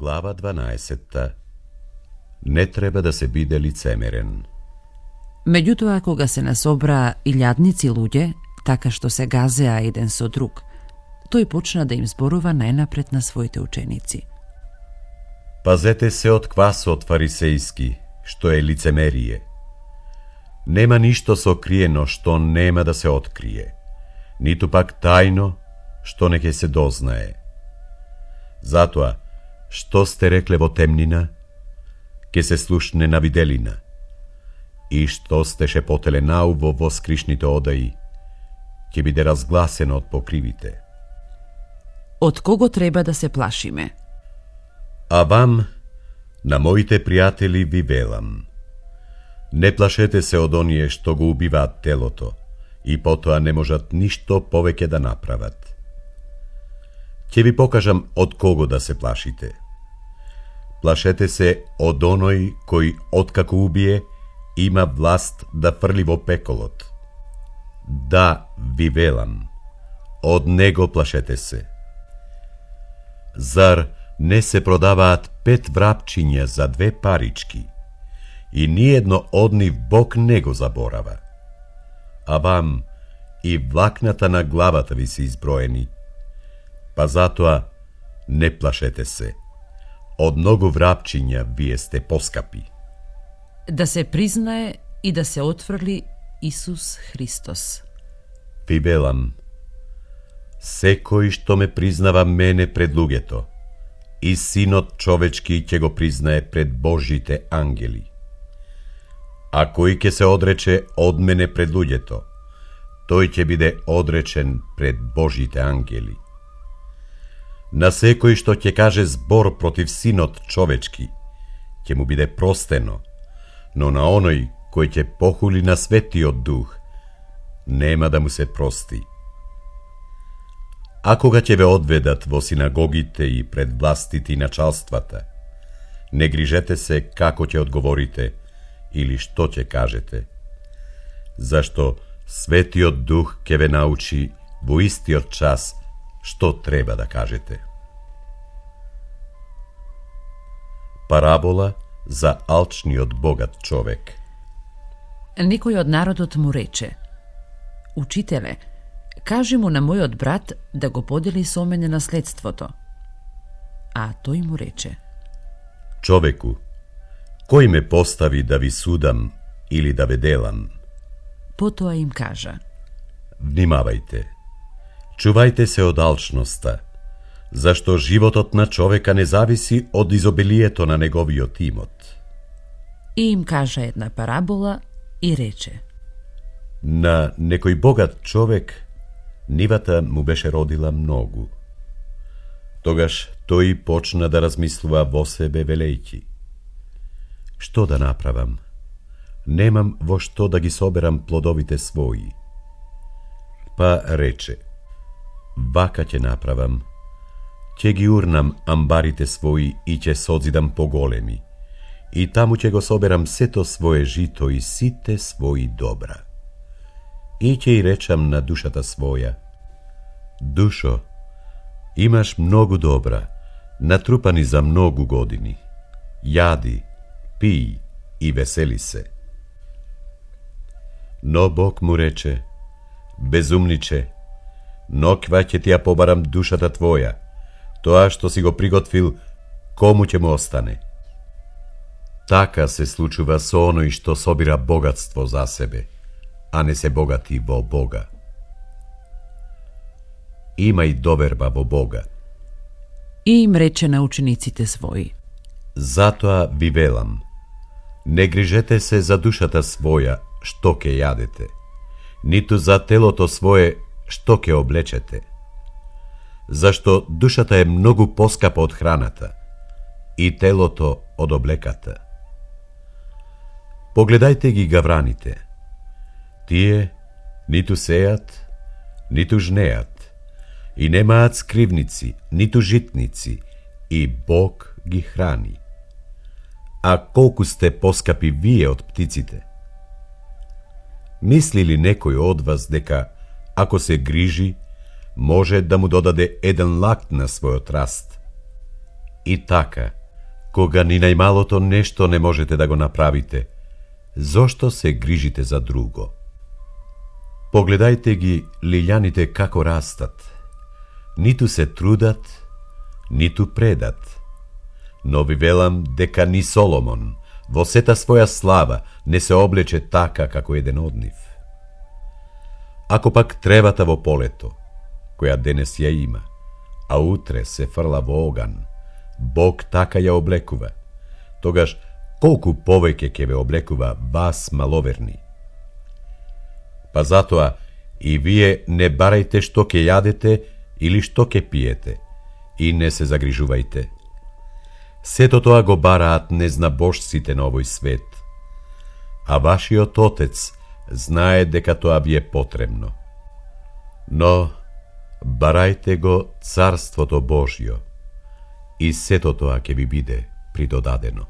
Глава 12. Не треба да се биде лицемерен. Меѓутоа, кога се насобраа илјадници луѓе, така што се газеа еден со друг, тој почна да им зборува најнапред на своите ученици. Пазете се од квасот фарисејски, што е лицемерие. Нема ништо сокриено што нема да се открие, ниту пак тајно што не ќе се дознае. Затоа, што сте рекле во темнина, ќе се слушне на виделина, и што сте шепотеле науво во скришните одаи, ќе биде разгласено од покривите. Од кого треба да се плашиме? А вам, на моите пријатели, ви велам: не плашете се од оние што го убиваат телото, и потоа не можат ништо повеќе да направат. Ќе ви покажам од кого да се плашите. Плашете се од оној кој, откако убие, има власт да фрли во пеколот. Да, ви велам, од него плашете се. Зар не се продаваат 5 врапчиња за 2 парички, и ниедно од нив Бог не го заборава? А вам и влакната на главата ви се изброени. Па затоа не плашете се. Од многу врапчиња вие сте поскапи. Да се признае и да се отфрли Исус Христос. Ви велам, секој што ме признава мене пред луѓето, и Синот човечки ќе го признае пред Божите ангели. А кој ќе се одрече од мене пред луѓето, тој ќе биде одречен пред Божите ангели. На секој што ќе каже збор против Синот човечки, ќе му биде простено, но на оној кој ќе похули на Светиот Дух, нема да му се прости. А кога ќе ве одведат во синагогите и пред властите и началствата, не грижете се како ќе одговорите или што ќе кажете, зашто Светиот Дух ќе ве научи во истиот час што треба да кажете. Парабола за алчниот богат човек. Некој од народот му рече: Учителе, кажи му на мојот брат да го подели со мене наследството. А тој му рече: Човеку, кој ме постави да ви судам или да ве делам? Потоа им кажа: Внимавајте, чувајте се од алчноста, зашто животот на човека не зависи од изобилието на неговиот имот. И им кажа една парабола и рече: На некој богат човек нивата му беше родила многу. Тогаш тој почна да размислува во себе велејќи: што да направам? Немам во што да ги соберам плодовите своји. Па рече: вака ќе направам, ќе ги урнам амбарите своји и ќе созидам поголеми, и таму ќе го соберам сето свое жито и сите своји добра. И ќе и речам на душата своја: душо, имаш многу добра, натрупани за многу години. Јади, пии и весели се. Но Бог му рече: безумниче, ноќва ќе ти ја побарам душата твоја, тоа што си го приготвил, кому ќе му остане? Така се случува со оној што собира богатство за себе, а не се богати во Бога. Имај доверба во Бога. И им рече на учениците своји: Затоа ви велам, не грижете се за душата своја што ќе јадете, ниту за телото свое што ќе облечете. Зашто душата е многу поскапа од храната и телото од облеката. Погледајте ги гавраните. Тие ниту сеат, ниту жнеат, и немаат скривници, ниту житници, и Бог ги храни. А колку сте поскапи вие од птиците? Мисли ли некој од вас дека, ако се грижи, може да му додаде еден лакт на својот раст? И така, кога ни најмалото нешто не можете да го направите, зошто се грижите за друго? Погледајте ги лилјаните како растат. Ниту се трудат, ниту предат. Но ви велам дека ни Соломон во сета своја слава не се облече така како еден од нив. Ако пак тревата во полето, која денес ја има, а утре се фрла во оган, Бог така ја облекува, тогаш колку повеќе ќе ве облекува вас маловерни. Па затоа и вие не барајте што ќе јадете или што ќе пиете, и не се загрижувајте. Сето тоа го бараат незнабожците на овој свет, а вашиот Отец знае дека тоа ви е потребно. Но барајте го Царството Божјо, и сето тоа ќе ви биде придодадено.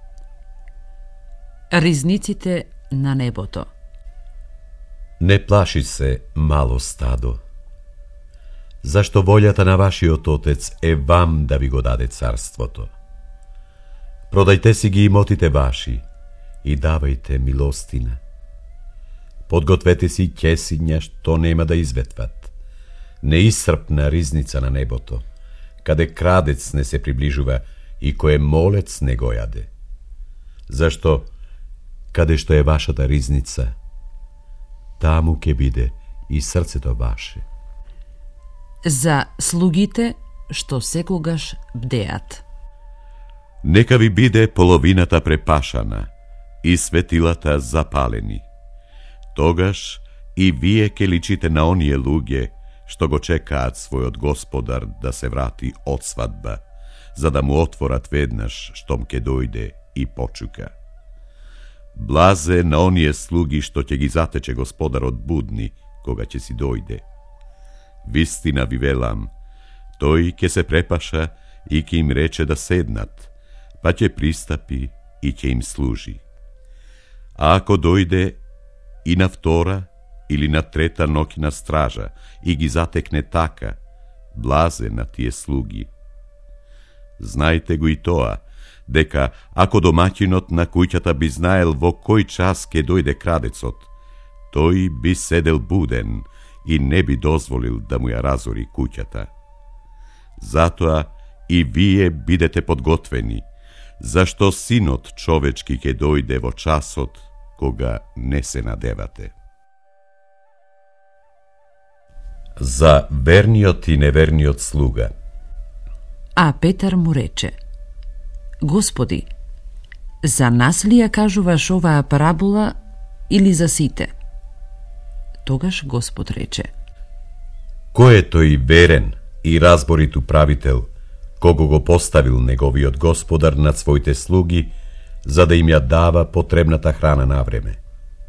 Ризниците на небото. Не плаши се, мало стадо, зашто волјата на вашиот Отец е вам да ви го даде царството. Продајте си ги имотите ваши и давајте милостина. Подгответе си ќесиња што нема да изветват, неисцрпна ризница на небото, каде крадец не се приближува и кој молец не го јаде. Зашто, каде што е вашата ризница, таму ќе биде и срцето ваше. За слугите што секогаш бдеат. Нека ви биде половината препашана и светилата запалени. Тогаш и вие ке личите на оние луѓе што го чекаат својот Господар да се врати од свадба, за да му отворат веднаш штом ке дојде и почука. Блазе на оние слуги што ќе ги затече Господарот будни кога ќе си дојде. Вистина ви велам, тој ќе се препаша и ќе им рече да седнат, па ќе пристапи и ќе им служи. А ако дојде и на втора или на трета ноќна стража и ги затекне така, блазе на тие слуги. Знајте го и тоа, дека ако домаќинот на куќата би знаел во кој час ке дојде крадецот, тој би седел буден и не би дозволил да му ја разори куќата. Затоа и вие бидете подготвени, зашто Синот човечки ќе дојде во часот кога не се надевате. За верниот и неверниот слуга. А Петар му рече: Господи, за нас ли ја кажуваш оваа парабола или за сите? Тогаш Господ рече: Кој е тој верен и разборит управител, кого го поставил неговиот Господар над своите слуги, за да им ја дава потребната храна на време?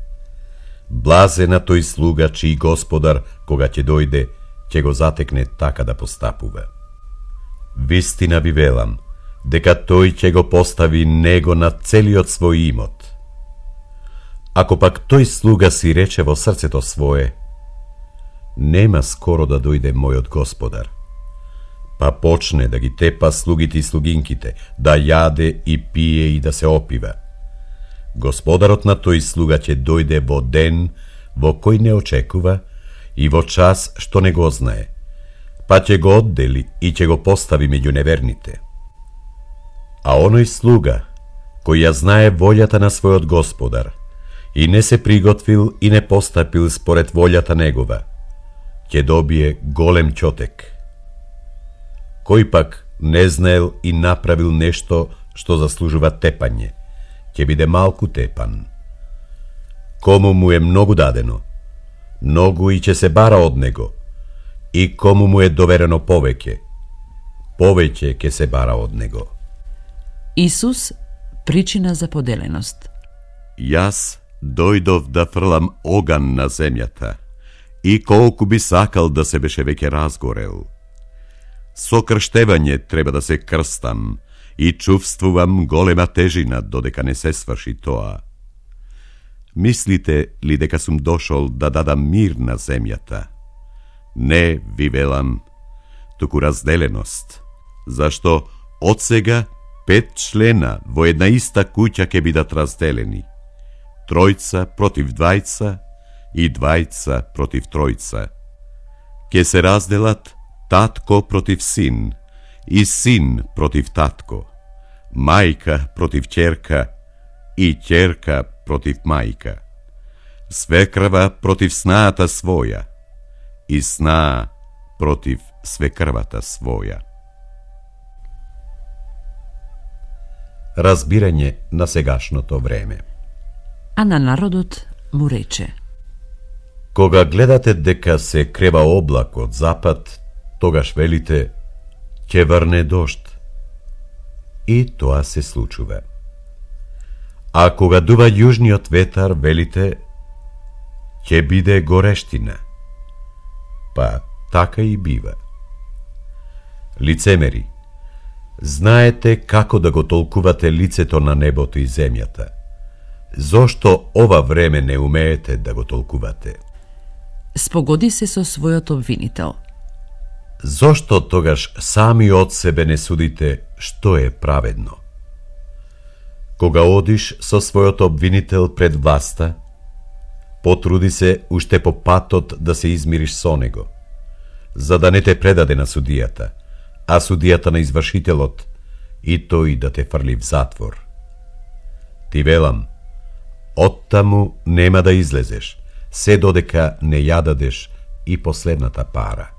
Блазе на тој слуга чиј Господар, кога ќе дојде, ќе го затекне така да постапува. Вистина ви велам, дека тој ќе го постави него на целиот свој имот. Ако пак тој слуга си рече во срцето свое: нема скоро да дојде мојот Господар, па почне да ги тепа слугите и слугинките, да јаде и пие и да се опива, Господарот на тој слуга ќе дојде во ден во кој не очекува и во час што не го знае, па ќе го оддели и ќе го постави меѓу неверните. А оној слуга, кој ја знае волјата на својот Господар и не се приготвил и не постапил според волјата негова, ќе добие голем ќотек. Кој пак не знаел и направил нешто што заслужува тепање, ќе биде малку тепан. Кому му е многу дадено, многу и ќе се бара од него, и кому му е доверено повеќе, повеќе ќе се бара од него. Исус причина за поделеност. Јас дојдов да фрлам оган на земјата, и колку би сакал да се беше веќе разгорел. Со крштевање треба да се крстам и чувствувам голема тежина додека не се сврши тоа. Мислите ли дека сум дошол да дадам мир на земјата? Не, ви велам, туку разделеност, зашто Од сега 5 члена во една иста куќа ќе бидат разделени. 3 против 2 и 2 против 3. Ке се разделат татко против син и син против татко, мајка против ќерка и ќерка против мајка, свекрва против снаата своја и снаа против свекрвата своја. Разбирање на сегашното време. А на народот му рече: Кога гледате дека се крева облак од запад, тогаш велите: ќе врне дожд. И тоа се случува. А кога дува јужниот ветар, велите: ќе биде горештина. Па така и бива. Лицемери, знаете како да го толкувате лицето на небото и земјата. Зошто ова време не умеете да го толкувате? Спогоди се со својот обвинител. Зошто тогаш сами од себе не судите што е праведно? Кога одиш со својот обвинител пред власта, потруди се уште по патот да се измириш со него, за да не те предаде на судијата, а судијата на извршителот, и тој да те фрли в затвор. Ти велам, оттаму нема да излезеш, се додека не ја дадеш и последната пара.